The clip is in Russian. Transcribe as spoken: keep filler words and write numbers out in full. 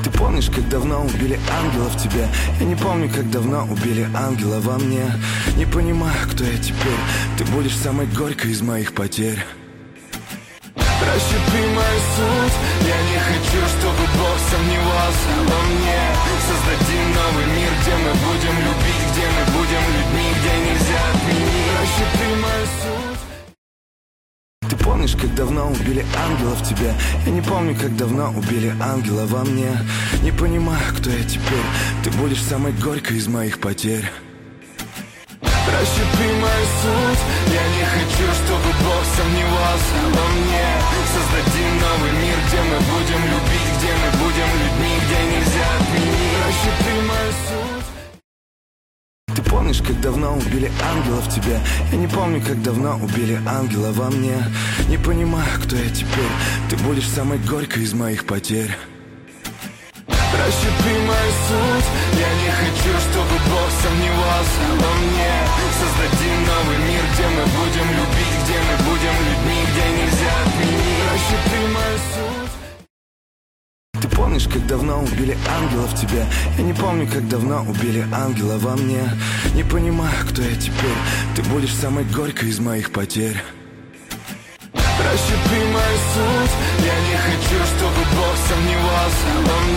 Ты помнишь, как давно убили ангела в тебе? Я не помню, как давно убили ангела во мне. Не понимаю, кто я теперь. Ты будешь самой горькой из моих потерь. Расщепи мою суть. Я не хочу, чтобы Бог сомневался во мне. Создадим новый мир, где мы будем любить, где мы будем людьми, где нельзя отменить. Расщепи мою суть. Ты помнишь, как давно убили ангела в тебе? Я не помню, как давно убили ангела во мне. Не понимаю, кто я теперь. Ты будешь самой горькой из моих потерь. Расщепи мою суть. Я не хочу, чтобы Бог сомневался во мне. Создадим новый мир, где мы будем любить, где мы будем людьми, где нельзя отменить. Расщепи мою суть. Ты помнишь, как давно убили ангела в тебе? Я не помню, как давно убили ангела во мне. Не понимаю, кто я теперь. Ты будешь самой горькой из моих потерь. Расщепи мою суть. Я не хочу, чтобы Бог сомневался во мне. Создадим новый мир, где мы будем любить, где мы будем людьми, где нельзя отменить. Расщепи мою суть. Ты помнишь, как давно убили ангела в тебе? Я не помню, как давно убили ангела во мне. Не понимаю, кто я теперь. Ты будешь самой горькой из моих потерь. Расщепи мою суть. Я не хочу, чтобы Бог сомневался во мне.